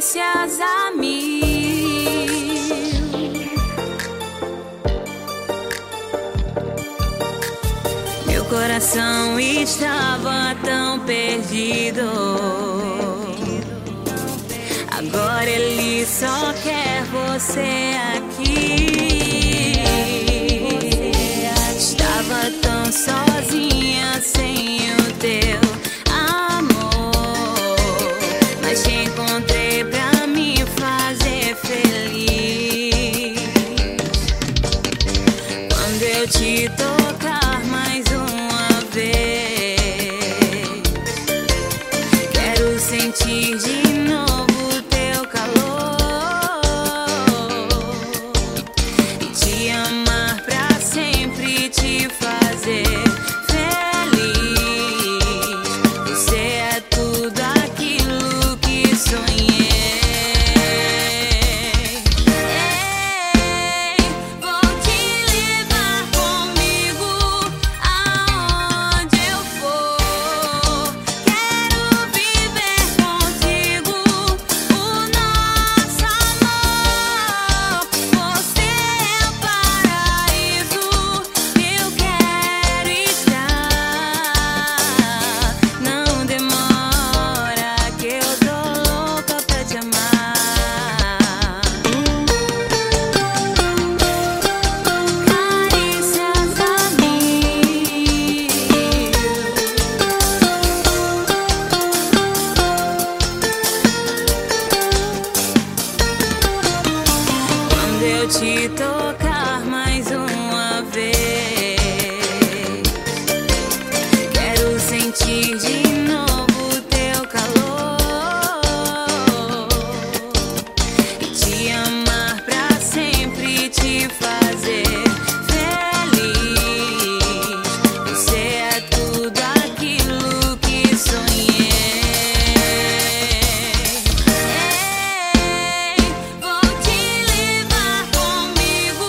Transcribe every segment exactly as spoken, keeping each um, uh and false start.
carícias a mil. Meu coração estava tão perdido, agora ele só quer você aqui. Estava tão sozinha sem o teu amor, mas te encontrei pra me fazer feliz. Quando eu te tocar mais uma vez, quero sentir de novo teu calor e te amar pra sempre, te fazer feliz. Você é tudo aquilo que sonhei. Ei, vou te levar comigo aonde eu for. Quero viver contigo o nosso amor. Você é o paraíso que eu quero estar. Não demora que eu tô louca pra te amar. Carícias a mil. Quando eu te tocar mais uma vez, quero sentir de novo teu calor e te amar pra sempre, te fazer feliz. Você é tudo aquilo que sonhei. Ei, vou te levar comigo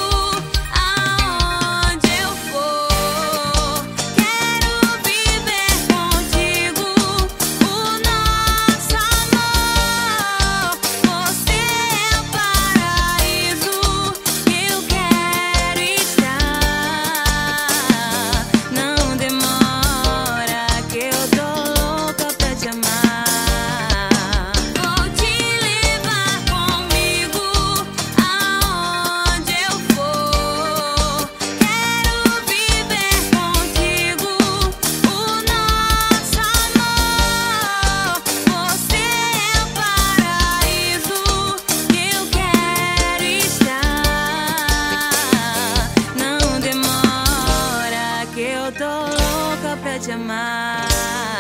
aonde eu for. Quero viver contigo o nosso amor. Você é o paraíso que eu quero estar. Não demora que eu tô louca pra te amar. Vou te levar comigo aonde eu for. Quero viver contigo o nosso amor. Você é o paraíso que eu quero estar. Não demora que eu tô louca pra te amar.